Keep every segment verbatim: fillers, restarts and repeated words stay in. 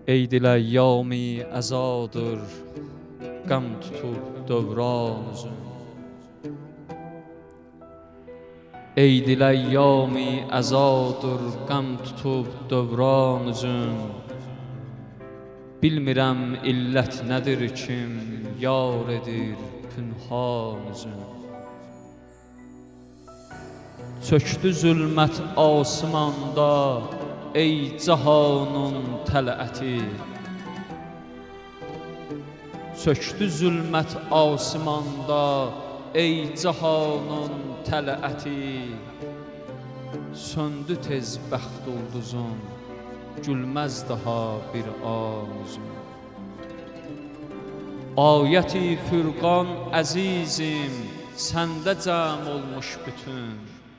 ای دل ایامی عزادر غم tutub dövran üzün. Ey dil əyyami əzadır, qəm tutub dövran üzün. Bilmirəm illət nədir kim, yar edir pünhan üzün. Çöktü zülmət asmanda, ey cahanın tələəti. Çöktü zülmət asmanda, ey cahanın tələəti. Söndü tez bəxt ulduzun, gülməz daha bir an üzün. Ayəti Fürqan əzizim, səndə cəm olmuş bütün.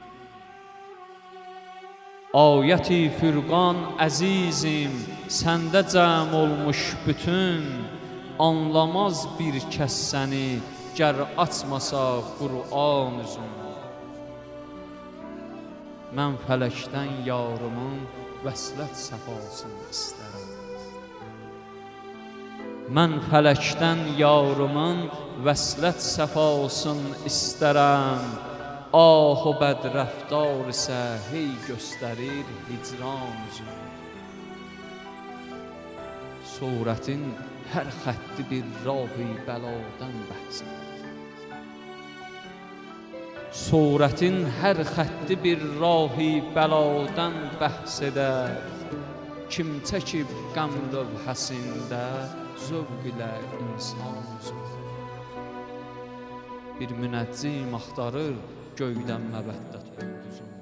Ayəti Fürqan əzizim, səndə cəm olmuş bütün. Anlamaz bir kəs səni, gər açmasa Qur'an üzün. Mən fələkdən yarımın vəslət səfasını istərəm. Mən fələkdən yarımın vəslət səfasını istərəm. Ah o bədrəftar isə hey göstərir hicran üzün. Surətin hər xətti bir rahi bəladan bəhs edir. Surətin hər xətti bir rahi bəladan bəhs edər. Kim çəkib qəm lövhəsində zövq ilə insan üzür. Bir münəccim axtarır göydən məvəddət ulduzun.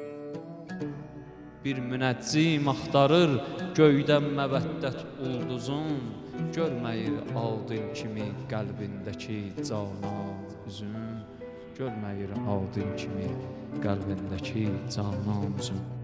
Bir münəccim axtarır göydən məvəddət ulduzun. Görməyir adil kimi qəlbindəki canan üzün. Görməyir adil kimi qəlbindəki canan üzün.